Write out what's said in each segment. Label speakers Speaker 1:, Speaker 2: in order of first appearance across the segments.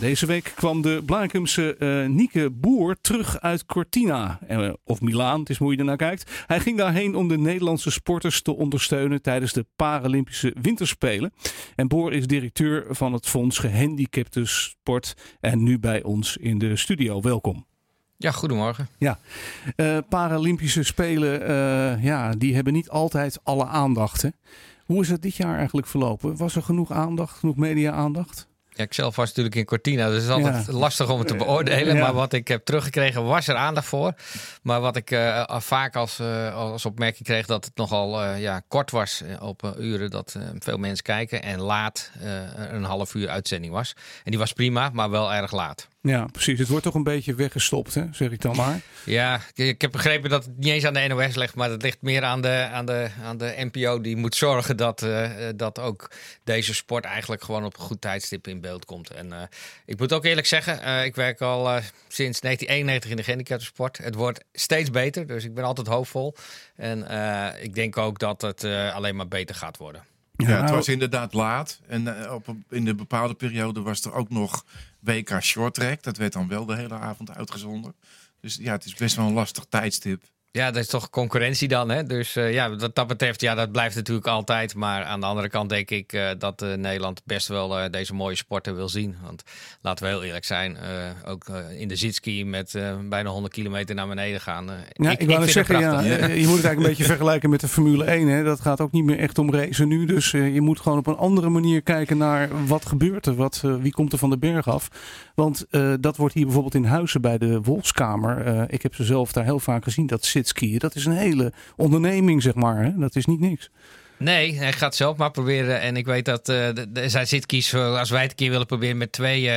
Speaker 1: Deze week kwam de Blaakumse Nieke Boer terug uit Cortina. Of Milaan, het is hoe je ernaar kijkt. Hij ging daarheen om de Nederlandse sporters te ondersteunen tijdens de Paralympische Winterspelen. En Boer is directeur van het Fonds Gehandicapten Sport en nu bij ons in de studio. Welkom.
Speaker 2: Ja, goedemorgen.
Speaker 1: Ja, Paralympische Spelen, die hebben niet altijd alle aandacht. Hè? Hoe is het dit jaar eigenlijk verlopen? Was er genoeg aandacht, genoeg media-aandacht?
Speaker 2: Ja, ik zelf was natuurlijk in Cortina, dus het is altijd lastig om het te beoordelen. Maar wat ik heb teruggekregen was er aandacht voor. Maar wat ik vaak als opmerking kreeg dat het nogal kort was op uren dat veel mensen kijken. En laat een half uur uitzending was. En die was prima, maar wel erg laat.
Speaker 1: Ja, precies. Het wordt toch een beetje weggestopt, hè? Zeg ik dan maar.
Speaker 2: Ja, ik heb begrepen dat het niet eens aan de NOS ligt, maar het ligt meer aan de NPO. Die moet zorgen dat ook deze sport eigenlijk gewoon op een goed tijdstip in beeld komt. En ik moet ook eerlijk zeggen, ik werk al sinds 1991 in de gehandicaptensport. Het wordt steeds beter, dus ik ben altijd hoopvol. En ik denk ook dat het alleen maar beter gaat worden.
Speaker 3: Ja, het was inderdaad laat. En in de bepaalde periode was er ook nog WK Shorttrack. Dat werd dan wel de hele avond uitgezonden. Dus ja, het is best wel een lastig tijdstip. Ja,
Speaker 2: dat is toch concurrentie dan, hè? Dus wat dat betreft, dat blijft natuurlijk altijd. Maar aan de andere kant denk ik dat Nederland best wel deze mooie sporten wil zien. Want laten we heel eerlijk zijn, ook in de zitski met bijna 100 kilometer naar beneden gaan.
Speaker 1: Ik wou zeggen, je moet het eigenlijk een beetje vergelijken met de Formule 1. Hè? Dat gaat ook niet meer echt om racen nu. Dus je moet gewoon op een andere manier kijken naar wat gebeurt er. Wie komt er van de berg af? Want dat wordt hier bijvoorbeeld in Huizen bij de Wolfskamer. Ik heb ze zelf daar heel vaak gezien, dat zitskiën. Dat is een hele onderneming, zeg maar. Hè? Dat is niet niks.
Speaker 2: Nee, hij gaat zelf maar proberen. En ik weet dat er zijn zitkies, als wij het een keer willen proberen met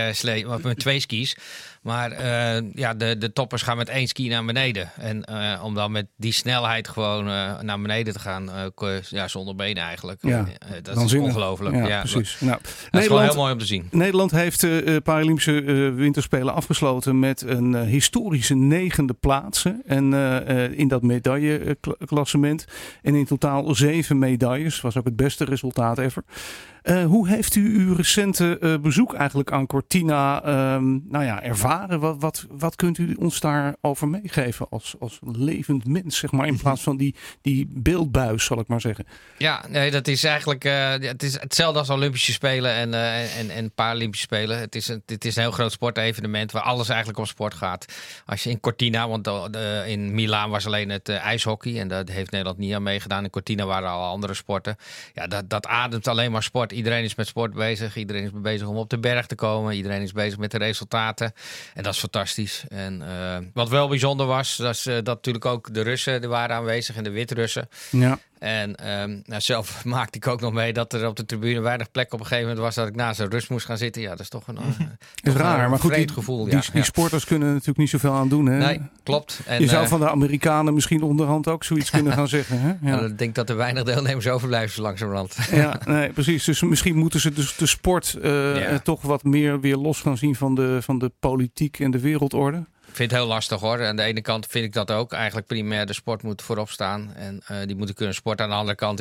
Speaker 2: twee skis. Maar de toppers gaan met 1 ski naar beneden. En om dan met die snelheid gewoon naar beneden te gaan, zonder benen eigenlijk.
Speaker 1: Ja,
Speaker 2: dat is ongelooflijk.
Speaker 1: Ja, precies.
Speaker 2: Nou, dat is gewoon heel mooi om te zien.
Speaker 1: Nederland heeft de Paralympische Winterspelen afgesloten met een historische 9e plaats. En in dat medailleklassement. En in totaal 7 medailles. Was ook het beste resultaat ever. Hoe heeft u uw recente bezoek eigenlijk aan Cortina ervaren? Wat kunt u ons daarover meegeven als levend mens, zeg maar, in plaats van die beeldbuis, zal ik maar zeggen?
Speaker 2: Ja, nee, dat is eigenlijk het is hetzelfde als Olympische Spelen en Paralympische Spelen. Het is een heel groot sportevenement waar alles eigenlijk om sport gaat. Als je in Cortina, want in Milaan was alleen het ijshockey en daar heeft Nederland niet aan meegedaan. In Cortina waren al andere sporten. Ja, dat ademt alleen maar sport. Iedereen is met sport bezig. Iedereen is bezig om op de berg te komen. Iedereen is bezig met de resultaten. En dat is fantastisch. En wat wel bijzonder was, dat natuurlijk ook de Russen die waren aanwezig en de Wit-Russen. Ja. En zelf maakte ik ook nog mee dat er op de tribune weinig plek op een gegeven moment was dat ik naast een Rus moest gaan zitten. Ja, dat is toch een
Speaker 1: raar, maar goed,
Speaker 2: vreemd gevoel.
Speaker 1: Die sporters kunnen natuurlijk niet zoveel aan doen. Hè?
Speaker 2: Nee, klopt. En,
Speaker 1: je zou van de Amerikanen misschien onderhand ook zoiets kunnen gaan zeggen. Hè? Ja.
Speaker 2: Ik denk dat er weinig deelnemers overblijven zo langzamerhand.
Speaker 1: Ja, nee, precies. Dus misschien moeten ze de sport toch wat meer weer los gaan zien van de politiek en de wereldorde.
Speaker 2: Ik vind het heel lastig hoor. Aan de ene kant vind ik dat ook. Eigenlijk primair de sport moet voorop staan. En die moeten kunnen sporten. Aan de andere kant,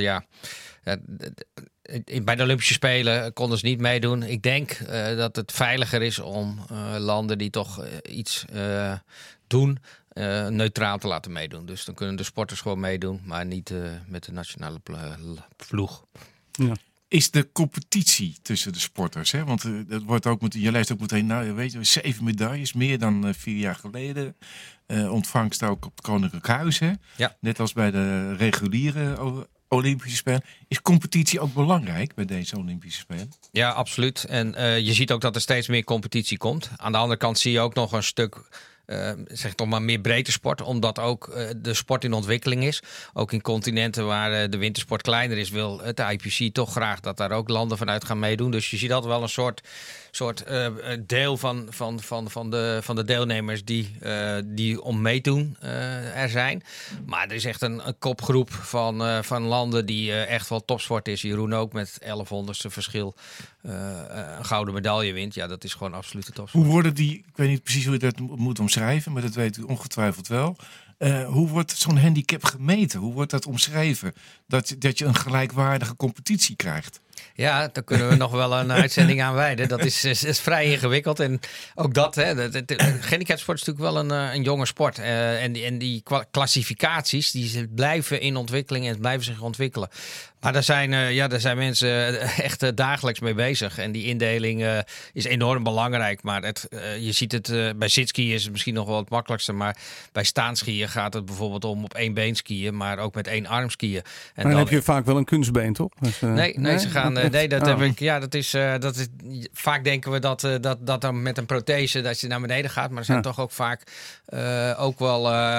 Speaker 2: bij de Olympische Spelen konden ze niet meedoen. Ik denk dat het veiliger is om landen die toch iets doen, neutraal te laten meedoen. Dus dan kunnen de sporters gewoon meedoen, maar niet met de nationale ploeg.
Speaker 3: Ja. Is de competitie tussen de sporters? Hè? Want dat wordt ook je leest ook meteen, 7 medailles, meer dan 4 jaar geleden. Ontvangst ook op het Koninklijk Huis. Hè? Ja. Net als bij de reguliere Olympische Spelen. Is competitie ook belangrijk bij deze Olympische Spelen?
Speaker 2: Ja, absoluut. En je ziet ook dat er steeds meer competitie komt. Aan de andere kant zie je ook nog een stuk toch maar meer breedte sport, omdat ook de sport in ontwikkeling is. Ook in continenten waar de wintersport kleiner is, wil het IPC toch graag dat daar ook landen vanuit gaan meedoen. Dus je ziet altijd wel een soort deel van de deelnemers die om meedoen er zijn. Maar er is echt een kopgroep van landen die echt wel topsport is. Jeroen ook met 1100ste verschil een gouden medaille wint. Ja, dat is gewoon absolute topsport.
Speaker 3: Hoe worden die, ik weet niet precies hoe je dat moet omschrijven, maar dat weet u ongetwijfeld wel. Hoe wordt zo'n handicap gemeten? Hoe wordt dat omschreven? Dat je een gelijkwaardige competitie krijgt?
Speaker 2: Ja, daar kunnen we nog wel een uitzending aan wijden. Dat is vrij ingewikkeld. En ook dat, gehandicapsport is natuurlijk wel een jonge sport. En die klassificaties, die blijven in ontwikkeling en blijven zich ontwikkelen. Maar daar zijn mensen echt dagelijks mee bezig. En die indeling is enorm belangrijk. Maar je ziet het, bij zitskiën is het misschien nog wel het makkelijkste. Maar bij staanskiën gaat het bijvoorbeeld om op 1 been skiën. Maar ook met 1 arm skiën. En
Speaker 1: dan heb je vaak wel een kunstbeen, toch? Dus,
Speaker 2: nee, ze gaan... heb ik. Ja, dat is vaak denken we dat dan met een prothese dat je naar beneden gaat. Maar er zijn toch ook vaak ook wel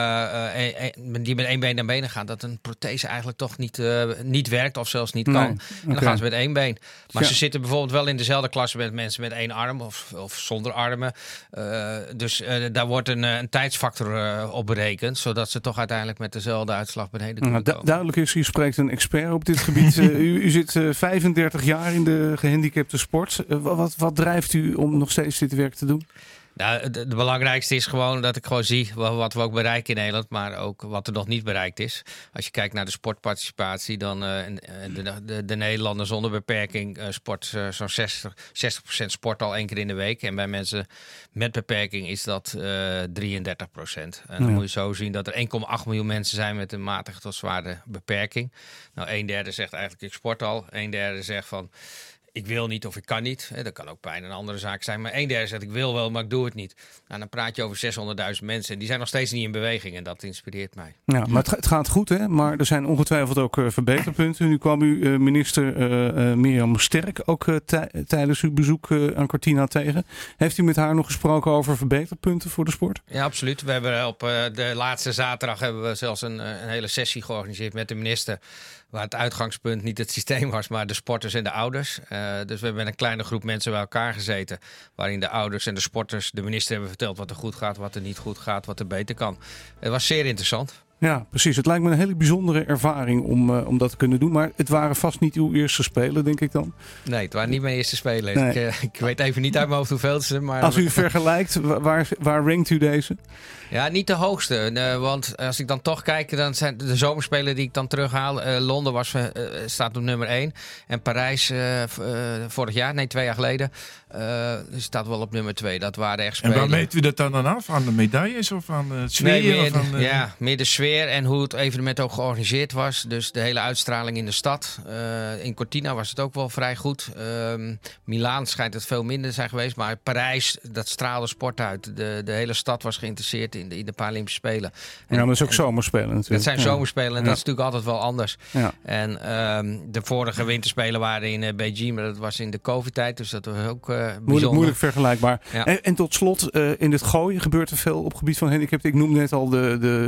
Speaker 2: die met 1 been naar beneden gaan. Dat een prothese eigenlijk toch niet werkt of zelfs niet kan. En dan gaan ze met 1 been. Maar ze zitten bijvoorbeeld wel in dezelfde klasse met mensen met 1 arm of zonder armen. Dus daar wordt een tijdsfactor op berekend, zodat ze toch uiteindelijk met dezelfde uitslag beneden kunnen komen.
Speaker 1: Duidelijk is, u spreekt een expert op dit gebied. U zit 35 jaar in de gehandicapte sport. Wat drijft u om nog steeds dit werk te doen?
Speaker 2: Nou, het belangrijkste is gewoon dat ik gewoon zie wat we ook bereiken in Nederland, maar ook wat er nog niet bereikt is. Als je kijkt naar de sportparticipatie, dan de Nederlander zonder beperking sport zo'n 60% sport al 1 keer in de week. En bij mensen met beperking is dat 33%. En dan moet je zo zien dat er 1,8 miljoen mensen zijn met een matige tot zware beperking. Nou, 1/3 zegt eigenlijk ik sport al. 1/3 zegt van ik wil niet of ik kan niet. Dat kan ook pijn een andere zaak zijn. Maar 1/3 zegt ik wil wel, maar ik doe het niet. Nou, dan praat je over 600.000 mensen. En die zijn nog steeds niet in beweging. En dat inspireert mij.
Speaker 1: Ja, maar het gaat goed, hè? Maar er zijn ongetwijfeld ook verbeterpunten. Nu kwam u minister Mirjam Sterk ook tijdens uw bezoek aan Cortina tegen. Heeft u met haar nog gesproken over verbeterpunten voor de sport?
Speaker 2: Ja, absoluut. We hebben op de laatste zaterdag hebben we zelfs een hele sessie georganiseerd met de minister. Waar het uitgangspunt niet het systeem was, maar de sporters en de ouders. Dus we hebben met een kleine groep mensen bij elkaar gezeten. Waarin de ouders en de sporters de minister hebben verteld wat er goed gaat, wat er niet goed gaat, wat er beter kan. Het was zeer interessant.
Speaker 1: Ja, precies. Het lijkt me een hele bijzondere ervaring om dat te kunnen doen. Maar het waren vast niet uw eerste spelen, denk ik dan?
Speaker 2: Nee, het waren niet mijn eerste spelen. Nee. Ik weet even niet uit mijn hoofd hoeveel ze. Maar
Speaker 1: als u vergelijkt, waar rankt u deze?
Speaker 2: Ja, niet de hoogste. Want als ik dan toch kijk, dan zijn de zomerspelen die ik dan terughaal. Londen staat op nummer 1. En Parijs vorig jaar, 2 jaar geleden, staat wel op nummer 2. Dat waren echt spelen.
Speaker 3: En waar meet u dat dan af? Aan de medailles of aan de sfeer?
Speaker 2: Nee, meer de sfeer en hoe het evenement ook georganiseerd was. Dus de hele uitstraling in de stad. In Cortina was het ook wel vrij goed. Milaan schijnt het veel minder te zijn geweest. Maar Parijs, dat straalde sport uit. De hele stad was geïnteresseerd in de Paralympische Spelen.
Speaker 1: Maar dat is ook zomerspelen natuurlijk.
Speaker 2: Dat zijn zomerspelen en dat is natuurlijk altijd wel anders.
Speaker 1: Ja.
Speaker 2: En de vorige winterspelen waren in Beijing, maar dat was in de COVID-tijd. Dus dat was ook bijzonder.
Speaker 1: Moeilijk vergelijkbaar.
Speaker 2: Ja.
Speaker 1: En tot slot, in het gooien gebeurt er veel op het gebied van handicap. Ik noemde net al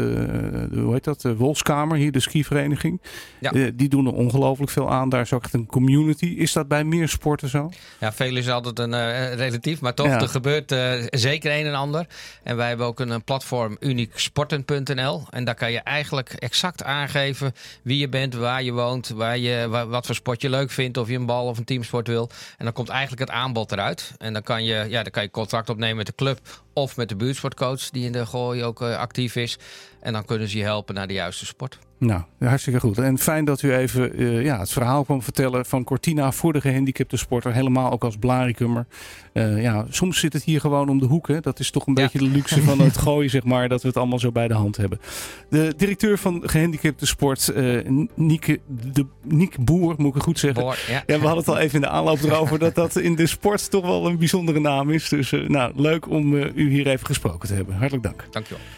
Speaker 1: de Wolfskamer, hier de skivereniging.
Speaker 2: Ja.
Speaker 1: Die doen er ongelooflijk veel aan. Daar is ook echt een community. Is dat bij meer sporten zo?
Speaker 2: Ja, veel is altijd een relatief, maar toch, er gebeurt zeker een en ander. En wij hebben ook een platform unieksporten.nl. En daar kan je eigenlijk exact aangeven wie je bent, waar je woont, wat voor sport je leuk vindt, of je een bal of een teamsport wil. En dan komt eigenlijk het aanbod eruit. En dan kan je contact opnemen met de club of met de buurtsportcoach die in de gooi ook actief is. En dan kunnen ze je helpen naar de juiste sport.
Speaker 1: Nou, hartstikke goed. En fijn dat u even het verhaal kwam vertellen van Cortina voor de gehandicapte sporter. Helemaal ook als Blaricummer. Soms zit het hier gewoon om de hoek. Hè? Dat is toch een beetje de luxe van het gooien, zeg maar. Dat we het allemaal zo bij de hand hebben. De directeur van gehandicapte sport, Niek Boer, moet ik het goed zeggen.
Speaker 2: Boer, ja.
Speaker 1: We hadden het al even in de aanloop erover dat in de sport toch wel een bijzondere naam is. Dus leuk om u hier even gesproken te hebben. Hartelijk dank.
Speaker 2: Dankjewel.